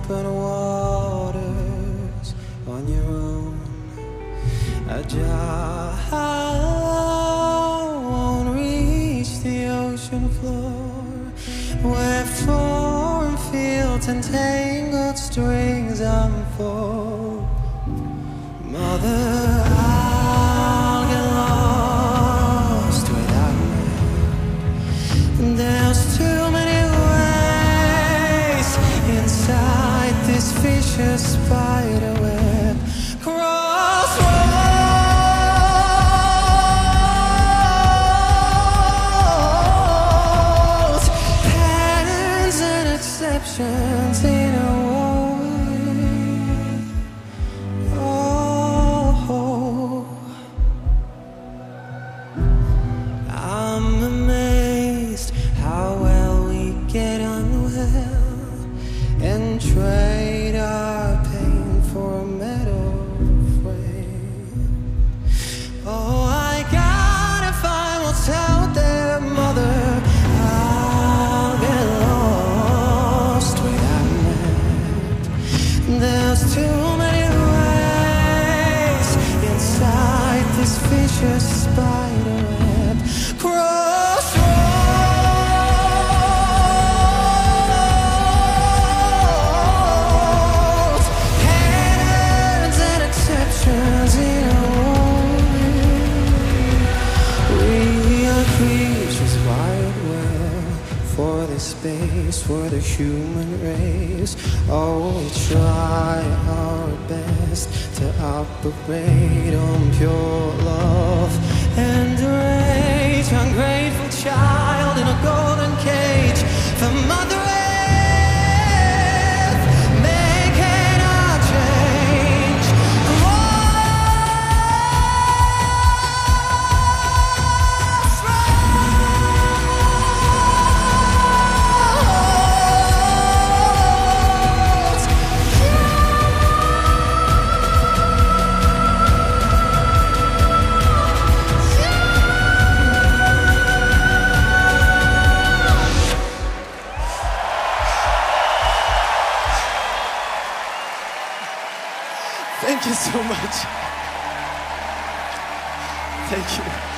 open waters on your own. A jar won't reach the ocean floor, where foreign fields and tangled strings unfold. Mother, I'll get lost without you. There's too many ways inside this vicious spider web. Crossroads, patterns and exceptions in a trade our pain for a metal frame. Oh, I gotta find what's out there, Mother. I'll get lost without a map. There's too many ways inside this vicious spider web. For the space, for the human race. Oh, we try our best to operate on pure love and rage. Ungrateful child in a golden cage. The Mother Earth making a change. Thank you so much. Thank you.